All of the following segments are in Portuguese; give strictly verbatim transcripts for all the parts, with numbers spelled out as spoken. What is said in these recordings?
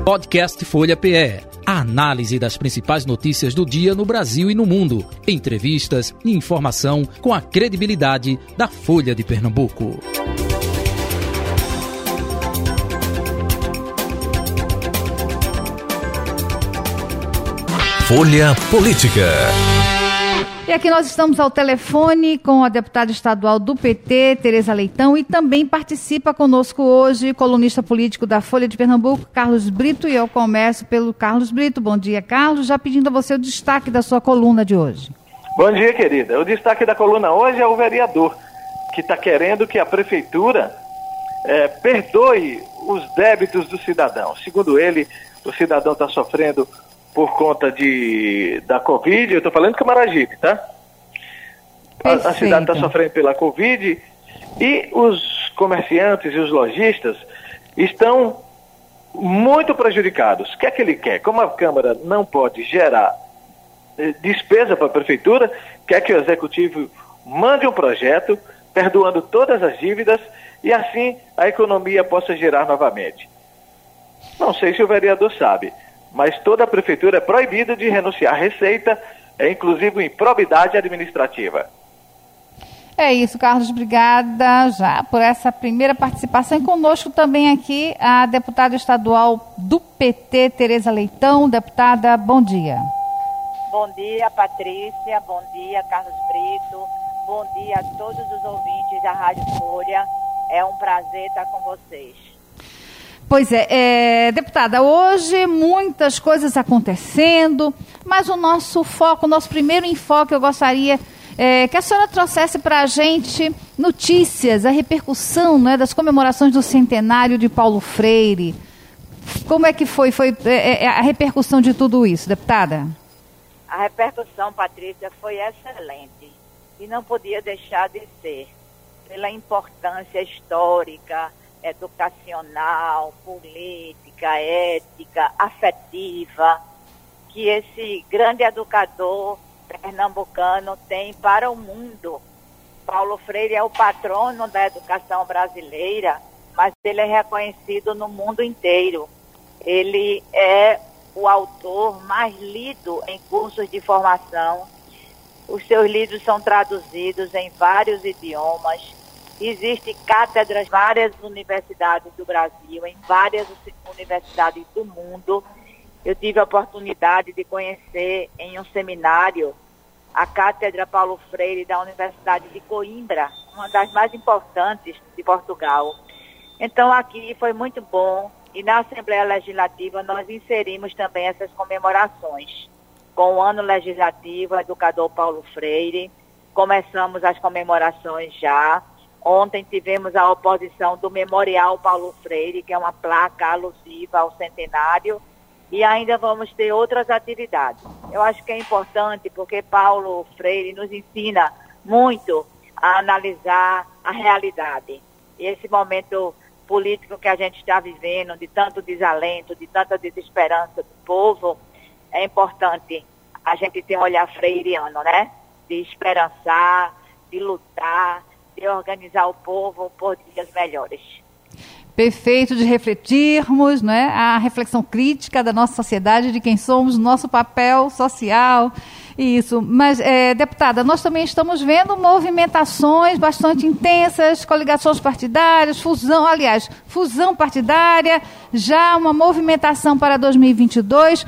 Podcast Folha P E. A análise das principais notícias do dia no Brasil e no mundo. Entrevistas e informação com a credibilidade da Folha de Pernambuco. Folha Política. E aqui nós estamos ao telefone com a deputada estadual do P T, Tereza Leitão, e também participa conosco hoje, colunista político da Folha de Pernambuco, Carlos Brito, e eu começo pelo Carlos Brito. Bom dia, Carlos, já pedindo a você o destaque da sua coluna de hoje. Bom dia, querida. O destaque da coluna hoje é o vereador, que está querendo que a prefeitura é, perdoe os débitos do cidadão. Segundo ele, o cidadão está sofrendo por conta de, da Covid, eu estou falando de Camaragibe, tá? A, a cidade está sofrendo pela Covid e os comerciantes e os lojistas estão muito prejudicados. O que é que ele quer? Como a Câmara não pode gerar eh, despesa para a Prefeitura, quer que o Executivo mande um projeto perdoando todas as dívidas e assim a economia possa girar novamente. Não sei se o vereador sabe, mas toda a prefeitura é proibida de renunciar à receita, é inclusive improbidade administrativa. É isso, Carlos, obrigada já por essa primeira participação. E conosco também aqui a deputada estadual do P T, Tereza Leitão. Deputada, bom dia. Bom dia, Patrícia, bom dia, Carlos Brito, bom dia a todos os ouvintes da Rádio Folha. É um prazer estar com vocês. Pois é, é, deputada, hoje muitas coisas acontecendo, mas o nosso foco, o nosso primeiro enfoque, eu gostaria é, que a senhora trouxesse para a gente notícias, a repercussão, né, das comemorações do centenário de Paulo Freire. Como é que foi, foi é, é, a repercussão de tudo isso, deputada? A repercussão, Patrícia, foi excelente e não podia deixar de ser, pela importância histórica, educacional, política, ética, afetiva, que esse grande educador pernambucano tem para o mundo. Paulo Freire é o patrono da educação brasileira, mas ele é reconhecido no mundo inteiro. Ele é o autor mais lido em cursos de formação. Os seus livros são traduzidos em vários idiomas. Existem cátedras em várias universidades do Brasil, em várias universidades do mundo. Eu tive a oportunidade de conhecer em um seminário a Cátedra Paulo Freire da Universidade de Coimbra, uma das mais importantes de Portugal. Então aqui foi muito bom e na Assembleia Legislativa nós inserimos também essas comemorações. Com o ano legislativo, o educador Paulo Freire, começamos as comemorações já. Ontem tivemos a oposição do Memorial Paulo Freire, que é uma placa alusiva ao centenário, e ainda vamos ter outras atividades. Eu acho que é importante porque Paulo Freire nos ensina muito a analisar a realidade. E esse momento político que a gente está vivendo, de tanto desalento, de tanta desesperança do povo, é importante a gente ter um olhar freiriano, né? De esperançar, de lutar, de organizar o povo por dias melhores. Perfeito, de refletirmos, né, a reflexão crítica da nossa sociedade, de quem somos, nosso papel social, isso. Mas, é, deputada, nós também estamos vendo movimentações bastante intensas, coligações partidárias, fusão, aliás, fusão partidária, já uma movimentação para dois mil e vinte e dois.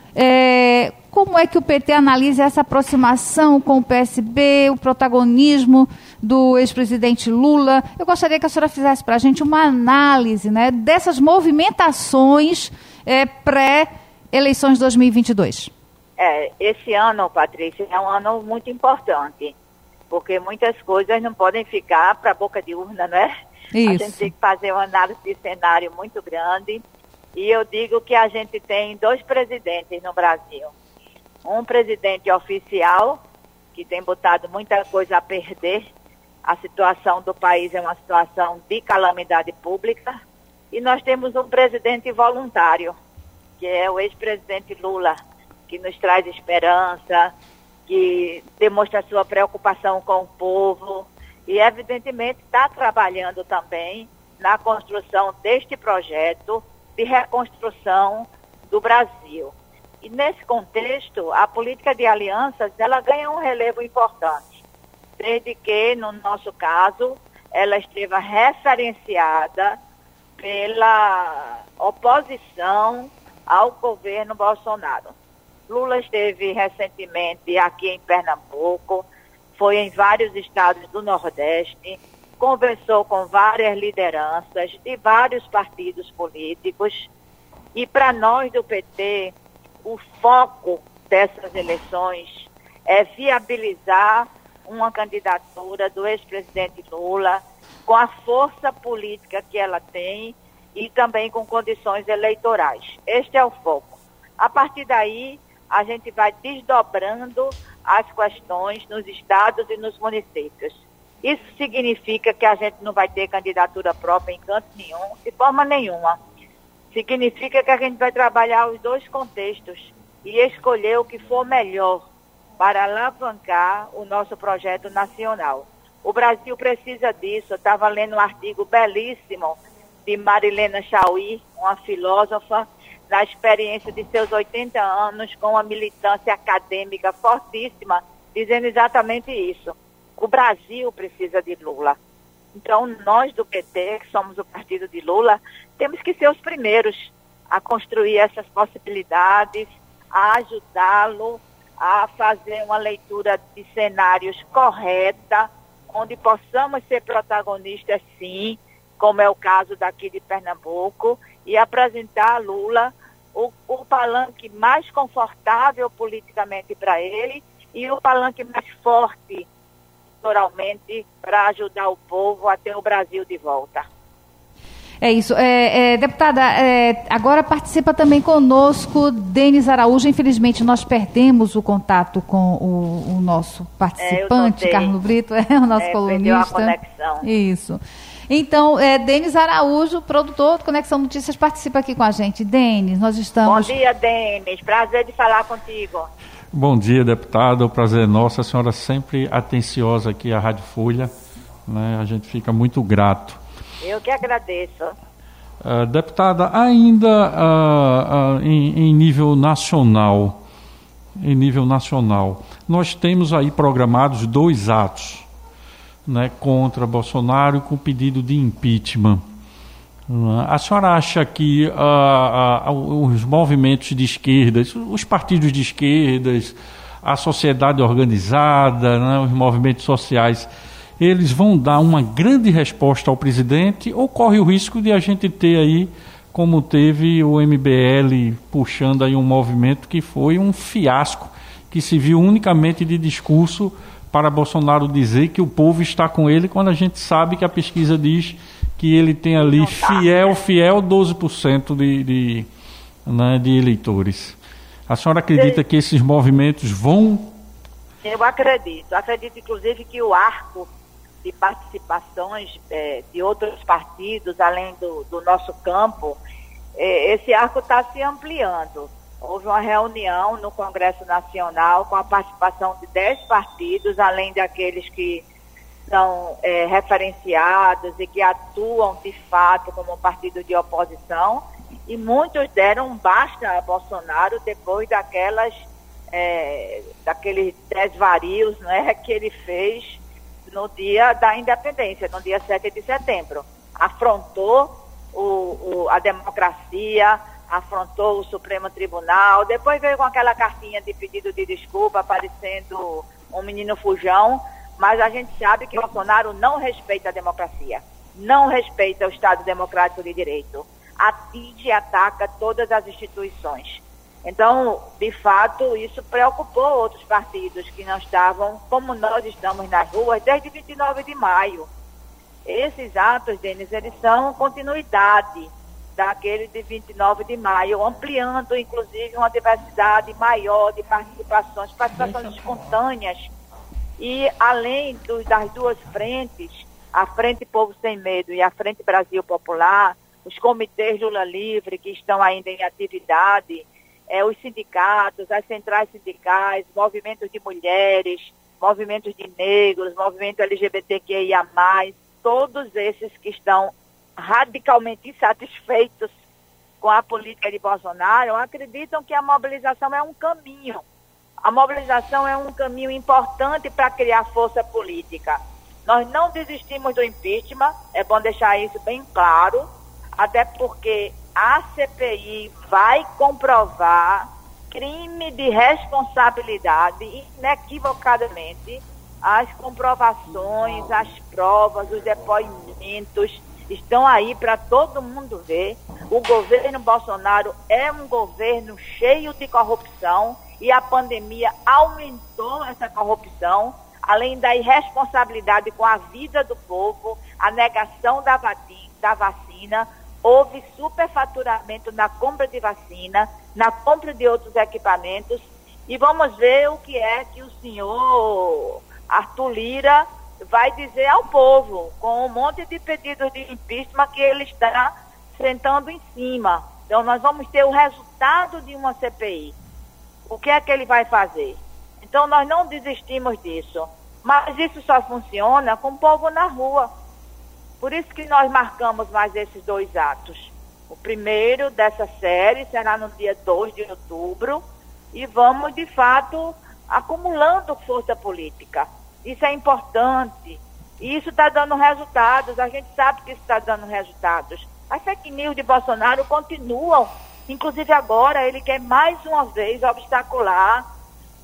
É, como é que o P T analisa essa aproximação com o P S B, o protagonismo do ex-presidente Lula? Eu gostaria que a senhora fizesse para a gente uma análise, né, dessas movimentações é, pré-eleições de dois mil e vinte e dois. É, esse ano, Patrícia, é um ano muito importante, porque muitas coisas não podem ficar para a boca de urna, não é? Isso. A gente tem que fazer uma análise de cenário muito grande. E eu digo que a gente tem dois presidentes no Brasil. Um presidente oficial, que tem botado muita coisa a perder. A situação do país é uma situação de calamidade pública. E nós temos um presidente voluntário, que é o ex-presidente Lula, que nos traz esperança, que demonstra sua preocupação com o povo. E, evidentemente, está trabalhando também na construção deste projeto de reconstrução do Brasil. E nesse contexto, a política de alianças, ela ganha um relevo importante, desde que, no nosso caso, ela esteve referenciada pela oposição ao governo Bolsonaro. Lula esteve recentemente aqui em Pernambuco, foi em vários estados do Nordeste, conversou com várias lideranças de vários partidos políticos, e para nós do P T, o foco dessas eleições é viabilizar uma candidatura do ex-presidente Lula com a força política que ela tem e também com condições eleitorais. Este é o foco. A partir daí, a gente vai desdobrando as questões nos estados e nos municípios. Isso significa que a gente não vai ter candidatura própria em canto nenhum, de forma nenhuma. Significa que a gente vai trabalhar os dois contextos e escolher o que for melhor para alavancar o nosso projeto nacional. O Brasil precisa disso. Eu estava lendo um artigo belíssimo de Marilena Chauí, uma filósofa, na experiência de seus oitenta anos, com uma militância acadêmica fortíssima, dizendo exatamente isso. O Brasil precisa de Lula. Então, nós do P T, que somos o partido de Lula, temos que ser os primeiros a construir essas possibilidades, a ajudá-lo a fazer uma leitura de cenários correta, onde possamos ser protagonistas, sim, como é o caso daqui de Pernambuco, e apresentar a Lula o, o palanque mais confortável politicamente para ele e o palanque mais forte eleitoralmente para ajudar o povo a ter o Brasil de volta. É isso. É, é, deputada, é, agora participa também conosco Denis Araújo. Infelizmente, nós perdemos o contato com o, o nosso participante, é, Carlos Brito, é o nosso é, colunista. Perdeu a conexão. Isso. Então, é, Denis Araújo, produtor do Conexão Notícias, participa aqui com a gente. Denis, nós estamos... Bom dia, Denis. Prazer de falar contigo. Bom dia, deputada. O prazer é nosso. A senhora sempre atenciosa aqui à Rádio Folha, né? A gente fica muito grato. Eu que agradeço. Uh, deputada, ainda uh, uh, em, em nível nacional, em nível nacional, nós temos aí programados dois atos, né, contra Bolsonaro com pedido de impeachment. Uh, a senhora acha que uh, uh, os movimentos de esquerdas, os partidos de esquerdas, a sociedade organizada, né, os movimentos sociais, eles vão dar uma grande resposta ao presidente, ou corre o risco de a gente ter aí, como teve o M B L puxando aí um movimento que foi um fiasco, que se viu unicamente de discurso para Bolsonaro dizer que o povo está com ele, quando a gente sabe que a pesquisa diz que ele tem ali fiel, fiel doze por cento de, de, né, de eleitores. A senhora acredita que esses movimentos vão... Eu acredito. Acredito, inclusive, que o arco de participações é, de outros partidos, além do, do nosso campo, é, esse arco está se ampliando. Houve uma reunião no Congresso Nacional com a participação de dez partidos, além daqueles que são é, referenciados e que atuam de fato como partido de oposição, e muitos deram basta a Bolsonaro depois daquelas, é, daqueles desvarios, né, que ele fez no dia da independência, no dia sete de setembro. Afrontou o, o, a democracia, afrontou o Supremo Tribunal, depois veio com aquela cartinha de pedido de desculpa, parecendo um menino fujão, mas a gente sabe que Bolsonaro não respeita a democracia, não respeita o Estado Democrático de Direito, atinge e ataca todas as instituições. Então, de fato, isso preocupou outros partidos que não estavam, como nós estamos nas ruas, desde vinte e nove de maio. Esses atos, Denis, eles são continuidade daquele de vinte e nove de maio, ampliando, inclusive, uma diversidade maior de participações, participações espontâneas. E, além do, das duas frentes, a Frente Povo Sem Medo e a Frente Brasil Popular, os comitês Lula Livre, que estão ainda em atividade, É, os sindicatos, as centrais sindicais, movimentos de mulheres, movimentos de negros, movimento L G B T Q I A mais, todos esses que estão radicalmente insatisfeitos com a política de Bolsonaro acreditam que a mobilização é um caminho. A mobilização é um caminho importante para criar força política. Nós não desistimos do impeachment, é bom deixar isso bem claro, até porque a C P I vai comprovar crime de responsabilidade inequivocadamente. As comprovações, as provas, os depoimentos estão aí para todo mundo ver. O governo Bolsonaro é um governo cheio de corrupção e a pandemia aumentou essa corrupção, além da irresponsabilidade com a vida do povo, a negação da vacina, houve superfaturamento na compra de vacina, na compra de outros equipamentos, e vamos ver o que é que o senhor Arthur Lira vai dizer ao povo, com um monte de pedidos de impeachment que ele está sentando em cima. Então nós vamos ter o resultado de uma C P I. O que é que ele vai fazer? Então nós não desistimos disso, mas isso só funciona com o povo na rua. Por isso que nós marcamos mais esses dois atos. O primeiro dessa série será no dia dois de outubro e vamos, de fato, acumulando força política. Isso é importante. E isso está dando resultados. A gente sabe que isso está dando resultados. As fake news de Bolsonaro continuam. Inclusive agora ele quer mais uma vez obstacular,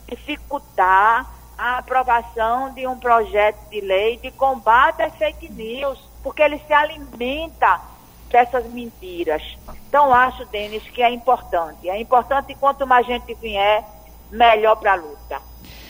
dificultar a aprovação de um projeto de lei de combate às fake news, porque ele se alimenta dessas mentiras. Então acho, Denis, que é importante. É importante, quanto mais gente vier, melhor para a luta.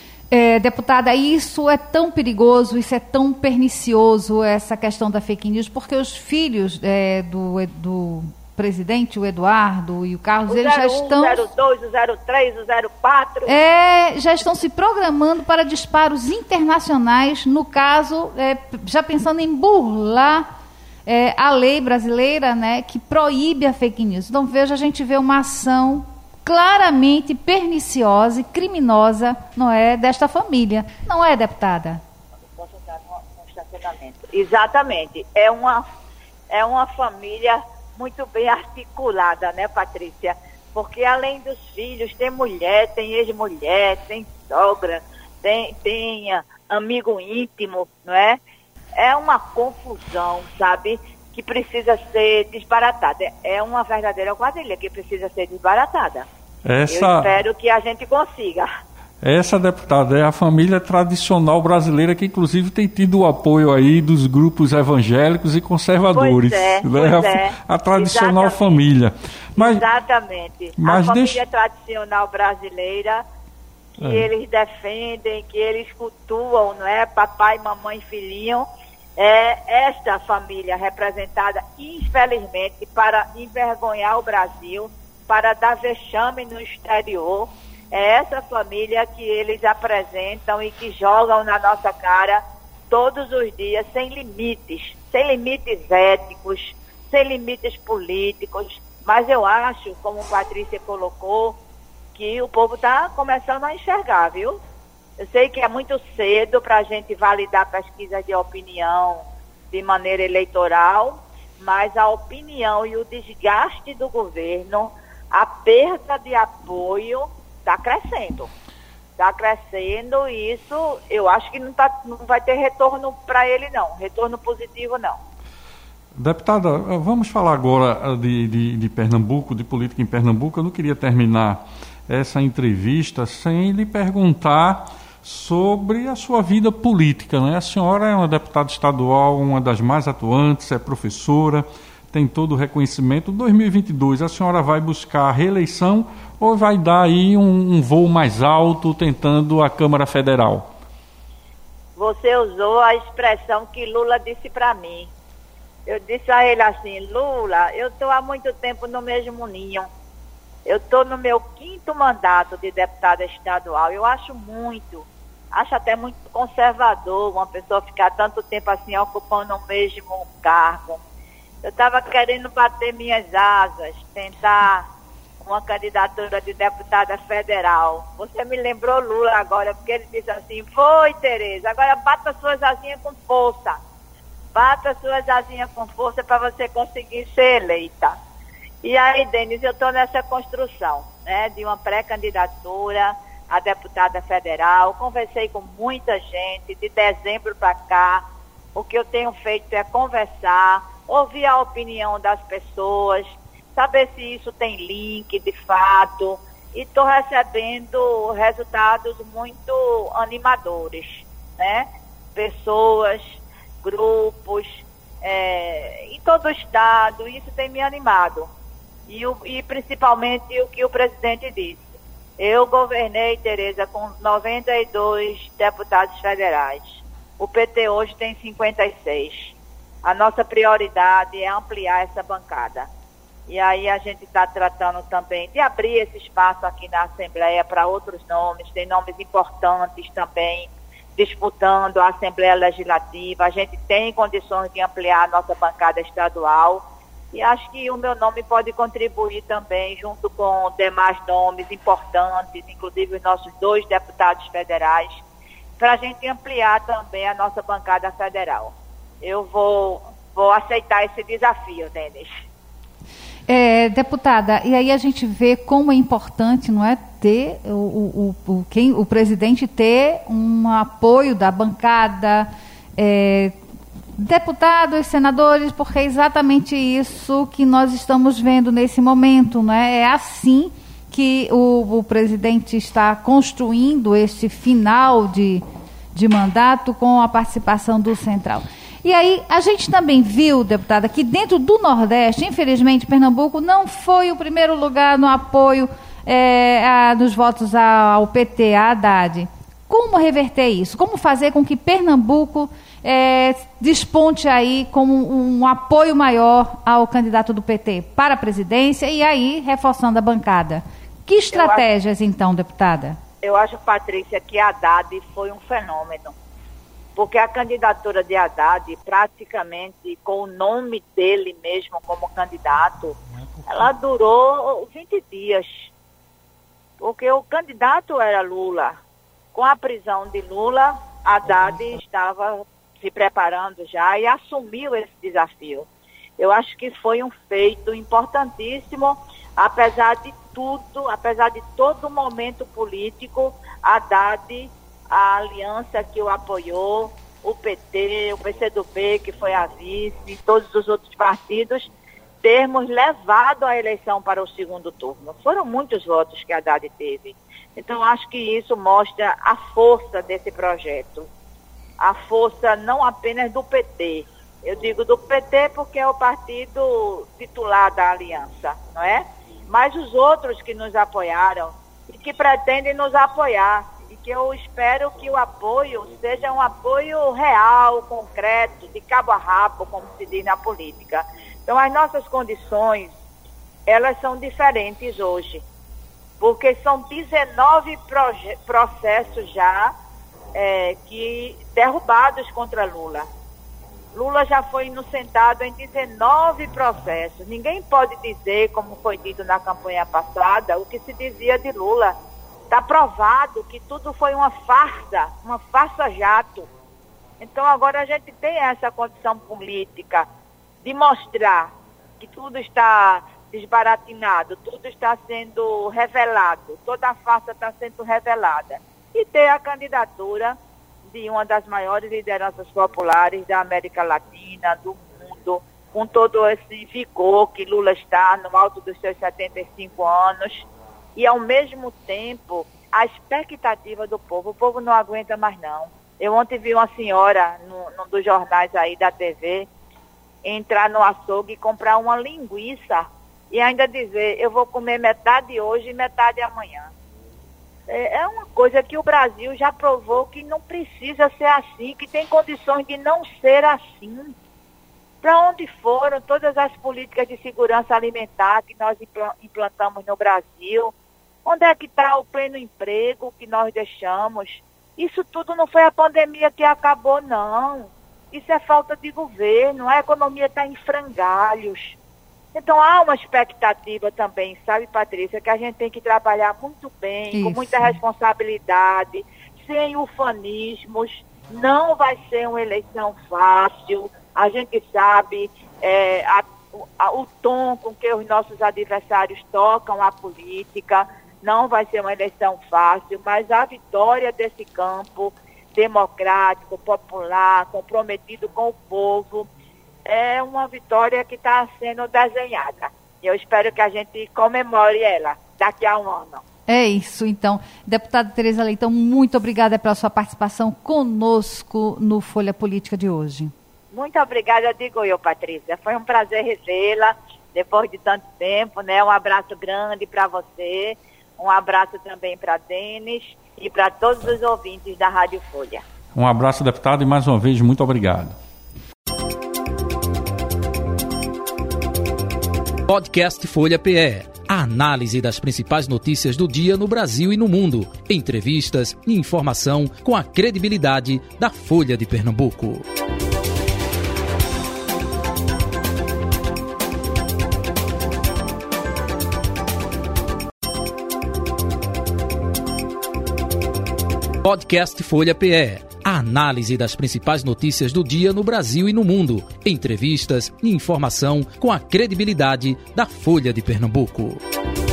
É, deputada, isso é tão perigoso, isso é tão pernicioso, essa questão da fake news, porque os filhos é, do, do presidente, o Eduardo e o Carlos, o eles já zero um, estão... O zero dois, o zero três, o zero quatro... É, já estão se programando para disparos internacionais, no caso, é, já pensando em burlar é, a lei brasileira, né, que proíbe a fake news. Então, veja, a gente vê uma ação claramente perniciosa e criminosa, não é, desta família. Não é, deputada? Posso entrar no estacionamento? Exatamente. É uma, é uma família muito bem articulada, né, Patrícia? Porque além dos filhos, tem mulher, tem ex-mulher, tem sogra, tem, tem amigo íntimo, não é? É uma confusão, sabe? Que precisa ser desbaratada. É uma verdadeira quadrilha que precisa ser desbaratada. Essa... Eu espero que a gente consiga. Essa, deputada, é a família tradicional brasileira que, inclusive, tem tido o apoio aí dos grupos evangélicos e conservadores. Pois é, né? pois a, é. a tradicional Exatamente. família. Mas, Exatamente. Mas a família deixa... tradicional brasileira que é. eles defendem, que eles cultuam, não é? Papai, mamãe, filhinho. É esta família representada, infelizmente, para envergonhar o Brasil, para dar vexame no exterior. É essa família que eles apresentam e que jogam na nossa cara todos os dias, sem limites, sem limites éticos, sem limites políticos. Mas eu acho, como a Patrícia colocou, que o povo está começando a enxergar, viu? Eu sei que é muito cedo para a gente validar pesquisas de opinião de maneira eleitoral, mas a opinião e o desgaste do governo, a perda de apoio está crescendo. Está crescendo e isso eu acho que não, tá, não vai ter retorno para ele não, retorno positivo não. Deputada, vamos falar agora de, de, de Pernambuco, de política em Pernambuco. Eu não queria terminar essa entrevista sem lhe perguntar sobre a sua vida política, né? A senhora é uma deputada estadual, uma das mais atuantes, é professora, tem todo o reconhecimento. Em dois mil e vinte e dois, a senhora vai buscar a reeleição ou vai dar aí um, um voo mais alto tentando a Câmara Federal? Você usou a expressão que Lula disse para mim. Eu disse a ele assim, Lula, eu estou há muito tempo no mesmo ninho. Eu estou no meu quinto mandato de deputada estadual. Eu acho muito, acho até muito conservador uma pessoa ficar tanto tempo assim ocupando o mesmo cargo. Eu estava querendo bater minhas asas, tentar uma candidatura de deputada federal. Você me lembrou Lula agora, porque ele disse assim, foi, Tereza, agora bata suas asinhas com força. Bata suas asinhas com força para você conseguir ser eleita. E aí, Denis, eu estou nessa construção, né, de uma pré-candidatura a deputada federal. Conversei com muita gente de dezembro para cá. O que eu tenho feito é conversar, ouvir a opinião das pessoas, saber se isso tem link de fato. E estou recebendo resultados muito animadores, né? Pessoas, grupos, é, em todo o estado, isso tem me animado. E, o, e principalmente o que o presidente disse. Eu governei, Tereza, com noventa e dois deputados federais. O P T hoje tem cinquenta e seis. A nossa prioridade é ampliar essa bancada. E aí a gente está tratando também de abrir esse espaço aqui na Assembleia para outros nomes. Tem nomes importantes também disputando a Assembleia Legislativa. A gente tem condições de ampliar a nossa bancada estadual. E acho que o meu nome pode contribuir também, junto com demais nomes importantes, inclusive os nossos dois deputados federais, para a gente ampliar também a nossa bancada federal. Eu vou, vou aceitar esse desafio, Denis. É, deputada, e aí a gente vê como é importante, não é, ter o, o, o, quem, o presidente ter um apoio da bancada, é, deputados, senadores, porque é exatamente isso que nós estamos vendo nesse momento, não é? É assim que o, o presidente está construindo este final de, de mandato com a participação do Central. E aí, a gente também viu, deputada, que dentro do Nordeste, infelizmente, Pernambuco não foi o primeiro lugar no apoio é, a, dos votos ao P T, a Haddad. Como reverter isso? Como fazer com que Pernambuco é, desponte aí como um, um apoio maior ao candidato do P T para a presidência e aí reforçando a bancada? Que estratégias, acho, então, deputada? Eu acho, Patrícia, que a Haddad foi um fenômeno. Porque a candidatura de Haddad, praticamente com o nome dele mesmo como candidato, ela durou vinte dias. Porque o candidato era Lula. Com a prisão de Lula, Haddad estava se preparando já e assumiu esse desafio. Eu acho que foi um feito importantíssimo, apesar de tudo, apesar de todo o momento político, Haddad, a aliança que o apoiou, o P T, o P C do B, que foi a vice, e todos os outros partidos, termos levado a eleição para o segundo turno. Foram muitos votos que a Haddad teve. Então, acho que isso mostra a força desse projeto. A força não apenas do P T. Eu digo do P T porque é o partido titular da aliança, não é? Mas os outros que nos apoiaram e que pretendem nos apoiar. E que eu espero que o apoio seja um apoio real, concreto, de cabo a rabo, como se diz na política. Então, as nossas condições, elas são diferentes hoje, porque são dezenove proje- processos já é, que, derrubados contra Lula. Lula já foi inocentado em dezenove processos. Ninguém pode dizer, como foi dito na campanha passada, o que se dizia de Lula. Está provado que tudo foi uma farsa, uma farsa-jato. Então agora a gente tem essa condição política de mostrar que tudo está desbaratinado, tudo está sendo revelado, toda a farsa está sendo revelada. E ter a candidatura de uma das maiores lideranças populares da América Latina, do mundo, com todo esse vigor que Lula está no alto dos seus setenta e cinco anos. E, ao mesmo tempo, a expectativa do povo. O povo não aguenta mais, não. Eu ontem vi uma senhora, num, num dos jornais aí da T V, entrar no açougue e comprar uma linguiça e ainda dizer, eu vou comer metade hoje e metade amanhã. É, é uma coisa que o Brasil já provou que não precisa ser assim, que tem condições de não ser assim. Para onde foram todas as políticas de segurança alimentar que nós implantamos no Brasil? Onde é que está o pleno emprego que nós deixamos? Isso tudo não foi a pandemia que acabou, não. Isso é falta de governo, a economia está em frangalhos. Então há uma expectativa também, sabe, Patrícia, que a gente tem que trabalhar muito bem, Isso. com muita responsabilidade, sem ufanismos. Não vai ser uma eleição fácil. A gente sabe, é, a o, a, o tom com que os nossos adversários tocam a política. Não vai ser uma eleição fácil, mas a vitória desse campo democrático, popular, comprometido com o povo, é uma vitória que está sendo desenhada. E eu espero que a gente comemore ela daqui a um ano. É isso, então. Deputada Tereza Leitão, muito obrigada pela sua participação conosco no Folha Política de hoje. Muito obrigada, digo eu, Patrícia. Foi um prazer revê-la depois de tanto tempo, né? Um abraço grande para você. Um abraço também para Denis e para todos os ouvintes da Rádio Folha. Um abraço, deputado, e mais uma vez, muito obrigado. Podcast Folha P E. A análise das principais notícias do dia no Brasil e no mundo. Entrevistas e informação com a credibilidade da Folha de Pernambuco. Podcast Folha P E. A análise das principais notícias do dia no Brasil e no mundo. Entrevistas e informação com a credibilidade da Folha de Pernambuco.